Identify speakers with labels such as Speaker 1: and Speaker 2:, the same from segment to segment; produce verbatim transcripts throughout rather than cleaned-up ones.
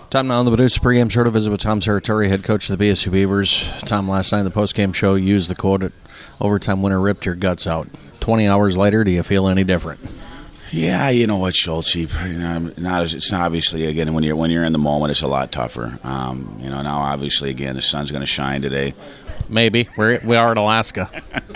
Speaker 1: Time now on the Bidooster pregame show to visit with Tom Serratore, head coach of the B S U Beavers. Tom, last night in the postgame show, used the quote, "Overtime winner ripped your guts out." twenty hours later, do you feel any different?
Speaker 2: Yeah, you know what, Schultz, you know, not as, it's obviously, again, when you're when you're in the moment, it's a lot tougher. Um, you know, now obviously, again, the sun's going to shine today.
Speaker 1: Maybe. We're, we are in Alaska.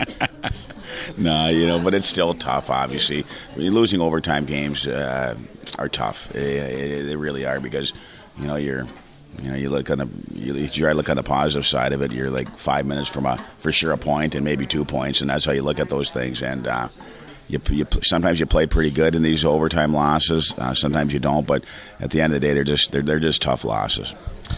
Speaker 2: No, you know, but it's still tough, obviously. Losing overtime games uh, are tough. They, they really are because, you know, you're, you know, you look on the, you, you try to look on the positive side of it. You're like five minutes from a, for sure, a point and maybe two points, and that's how you look at those things. And uh, you, you sometimes you play pretty good in these overtime losses. Uh, sometimes you don't, but at the end of the day, they're just they're, they're just tough losses.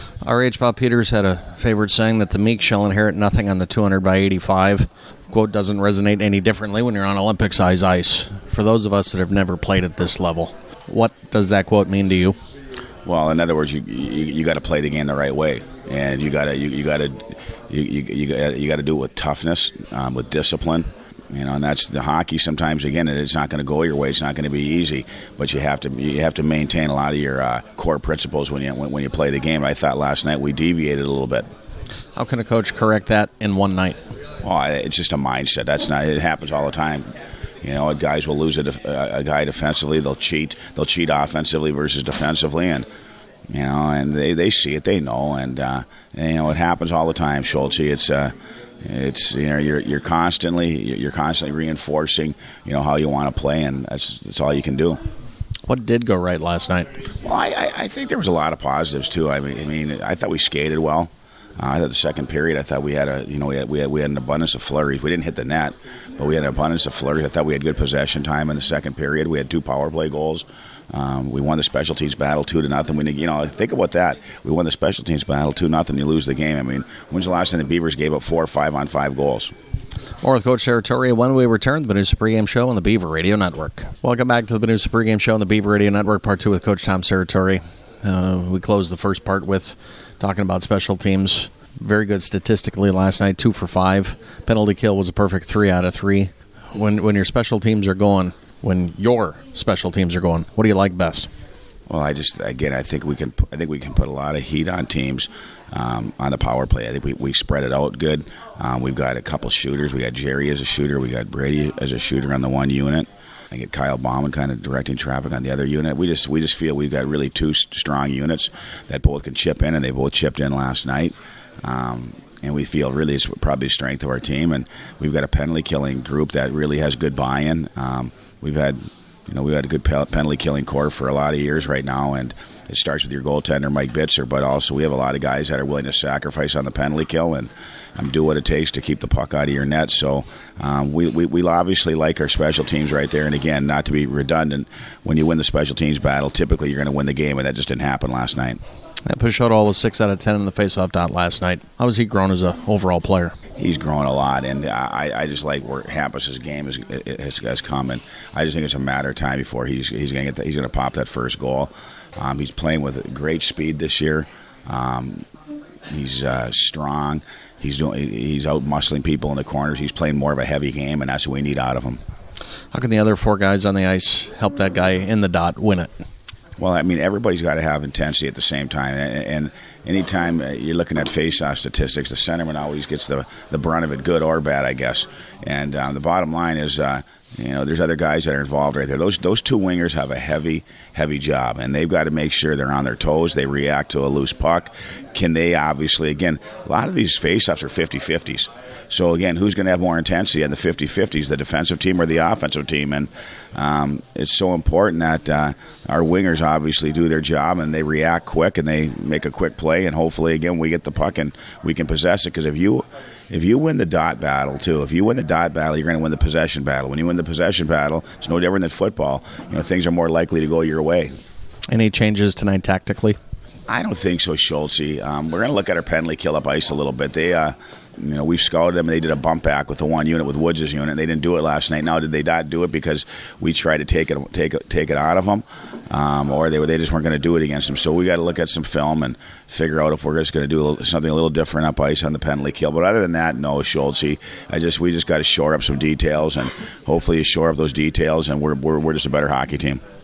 Speaker 1: R H Bob Peters had a favorite saying that the meek shall inherit nothing on the two hundred by eighty-five. Quote doesn't resonate any differently when you're on Olympic-size ice. For those of us that have never played at this level, what does that quote mean to you?
Speaker 2: Well, in other words, you you, you got to play the game the right way, and you got to you, you got to you you got you got to do it with toughness, um, with discipline. You know, and that's the hockey. Sometimes, again, it's not going to go your way. It's not going to be easy, but you have to you have to maintain a lot of your uh, core principles when you when, when you play the game. I thought last night we deviated a little bit.
Speaker 1: How can a coach correct that in one night?
Speaker 2: Well, it's just a mindset. That's not. It happens all the time. You know, guys will lose a, a guy defensively. They'll cheat. They'll cheat offensively versus defensively, and you know, and they, they see it. They know, and, uh, and you know, it happens all the time, Schultz. It's uh, it's you know, you're you're constantly you're constantly reinforcing, you know, how you want to play, and that's that's all you can do.
Speaker 1: What did go right last night?
Speaker 2: Well, I, I think there was a lot of positives too. I mean, I mean, I thought we skated well. Uh, I thought the second period, I thought we had a, you know, we had, we had we had an abundance of flurries. We didn't hit the net, but we had an abundance of flurries. I thought we had good possession time in the second period. We had two power play goals. Um, we won the special teams battle two to nothing. We, you know, think about that. We won the special teams battle two nothing. You lose the game. I mean, when's the last time the Beavers gave up four or five on five goals?
Speaker 1: More with Coach Serratore when we return to the Bidooster Pregame Show on the Beaver Radio Network. Welcome back to the Bidooster Pregame Show on the Beaver Radio Network, Part two with Coach Tom Serratore. Uh, we closed the first part with talking about special teams. Very good statistically last night, two for five. Penalty kill was a perfect three out of three. When when your special teams are going, when your special teams are going, what do you like best?
Speaker 2: Well, I just again, I think we can. I think we can put a lot of heat on teams um, on the power play. I think we, we spread it out good. Um, we've got a couple shooters. We got Jerry as a shooter. We got Brady as a shooter on the one unit. I get Kyle Bauman kind of directing traffic on the other unit. We just we just feel we've got really two strong units that both can chip in, and they both chipped in last night. Um, and we feel really it's probably the strength of our team, and we've got a penalty killing group that really has good buy-in. Um, we've had, you know, we've had a good penalty killing core for a lot of years right now, and it starts with your goaltender Mike Bitzer, but also we have a lot of guys that are willing to sacrifice on the penalty kill and um, do what it takes to keep the puck out of your net. So um, we, we we obviously like our special teams right there. And again, not to be redundant, when you win the special teams battle, typically you're going to win the game, and that just didn't happen last night.
Speaker 1: And Pashotto was six out of ten in the faceoff dot last night. How has he grown as an overall player?
Speaker 2: He's grown a lot, and I, I just like where Hampus's game is, has, has come, and I just think it's a matter of time before he's he's going to get the, he's going to pop that first goal. Um, he's playing with great speed this year. Um, he's uh, strong. He's doing he's out muscling people in the corners. He's playing more of a heavy game, and that's what we need out of him.
Speaker 1: How can the other four guys on the ice help that guy in the dot win it?
Speaker 2: Well, I mean, everybody's got to have intensity at the same time. And, and anytime you're looking at face-off statistics, the centerman always gets the, the brunt of it, good or bad, I guess. And um, the bottom line is, uh, you know, there's other guys that are involved right there. Those those two wingers have a heavy, heavy job, and they've got to make sure they're on their toes. They react to a loose puck. Can they obviously, again, a lot of these face-offs are fifty-fifties. So, again, who's going to have more intensity on the fifty-fifties, the defensive team or the offensive team? And um, it's so important that uh, our wingers obviously do their job and they react quick and they make a quick play. And hopefully, again, we get the puck and we can possess it. Because if you if you win the dot battle, too, if you win the dot battle, you're going to win the possession battle. When you win the possession battle, it's no different than football. You know, things are more likely to go your way.
Speaker 1: Any changes tonight tactically?
Speaker 2: I don't think so, Schultz. Um, we're going to look at our penalty kill up ice a little bit. They, uh, you know, we've scouted them. And they did a bump back with the one unit with Woods' unit. They didn't do it last night. Now, did they not do it because we tried to take it, take it, take it out of them, um, or they they just weren't going to do it against them? So we got to look at some film and figure out if we're just going to do a little, something a little different up ice on the penalty kill. But other than that, no, Schultz. I just we just got to shore up some details, and hopefully you shore up those details, and we're we're we're just a better hockey team.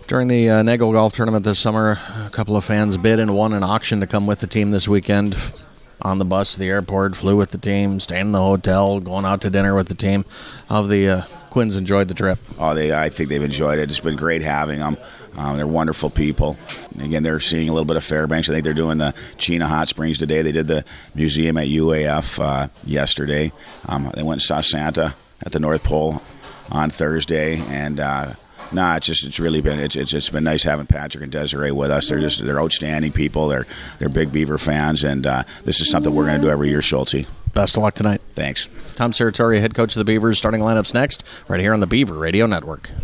Speaker 1: During the uh, Nagle Golf Tournament this summer, a couple of fans bid and won an auction to come with the team this weekend. On the bus to the airport, flew with the team, staying in the hotel, going out to dinner with the team. How have the uh, Quins enjoyed the trip?
Speaker 2: Oh, they I think they've enjoyed it. It's been great having them. Um, they're wonderful people. Again, they're seeing a little bit of Fairbanks. I think they're doing the Chena Hot Springs today. They did the museum at U A F uh, yesterday. Um, they went and saw Santa at the North Pole on Thursday, and uh, nah, it's just it's really been it's, it's it's been nice having Patrick and Desiree with us. They're just they're outstanding people. They're they're big Beaver fans, and uh, this is something we're going to do every year, Schulte.
Speaker 1: Best of luck tonight.
Speaker 2: Thanks.
Speaker 1: Tom Serratore, head coach of the Beavers. Starting lineups next, right here on the Beaver Radio Network.